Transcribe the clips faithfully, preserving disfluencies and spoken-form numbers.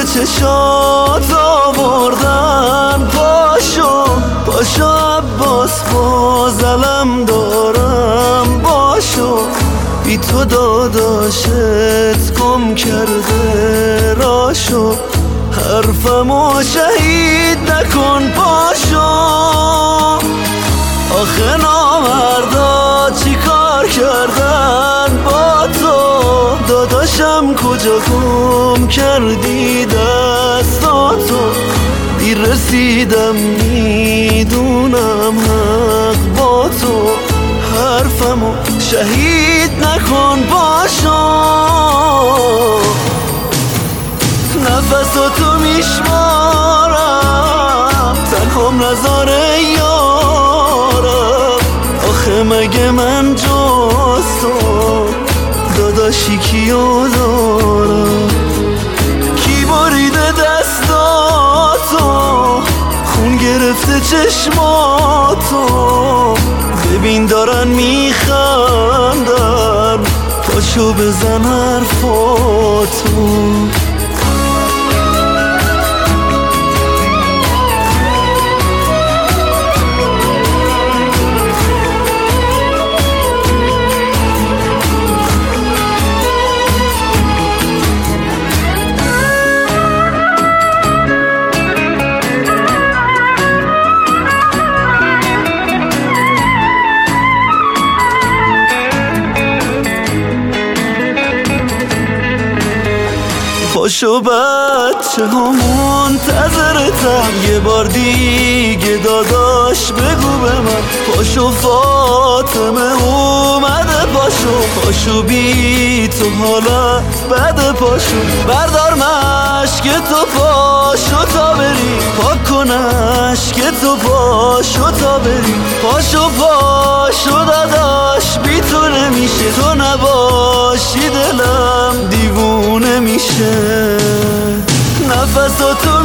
چشات آوردن. پاشو پاشو عباس باز علم دارم. باشو بی تو داداشت گم کرده راشو. حرفمو شهید نکن پاشو. آخه نامردا چی کار کردن با تو؟ داداشم کجا گم کردی دستاتو؟ دیر رسیدم میدونم حق با تو. حرفمو شهید نکن پاشو. نفساتو میشمارم تنهام نذاره یارم. آخه مگه من جز تو داداشی کیو دارم؟ کی بریده دستاتو خون گرفته چشماتو؟ ببین دارن میخندن پاشو بزن حرفاتو. پاشو بچه ها منتظرتم یه بار دیگه داداش بگو به من. پاشو فاطمه اومده پاشو. پاشو بی تو حالا بده پاشو. بردار مشک تو پاشو تا بری. پاک کن اشک تو پاشو تا بری. پاشو پاشو داداش بی تو نمیشه. تو نباشی دلم دیوونه میشه. نفساتو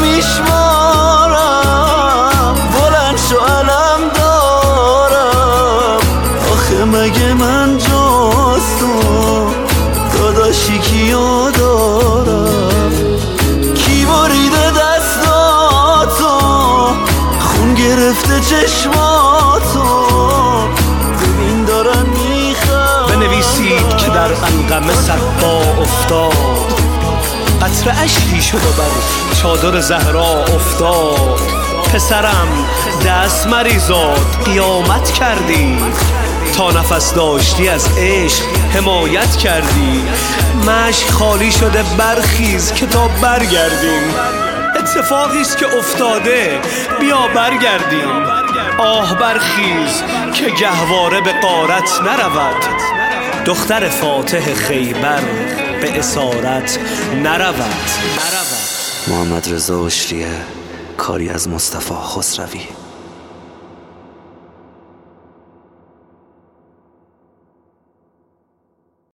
میشمارم بلند شو علم دارم. آخه مگه من جز تو داداشی کیو دارم؟ کی بریده دستاتو خون گرفته چشماتو؟ ببین دارن میخوام. بنویسید که در غمغمه صفا افتاد. قطره اشکی شد و بر چادر زهرا افتاد. پسرم دست مریزاد قیامت کردی. تا نفس داشتی از عشق حمایت کردی. مشک خالی شده برخیز که تا برگردیم. اتفاقیست که افتاده بیا برگردیم. آه برخیز که گهواره به غارت نرود. دختر فاتح خیبر به اسارت نرود. محمد رضا اشریه، کاری از مصطفی خسروی.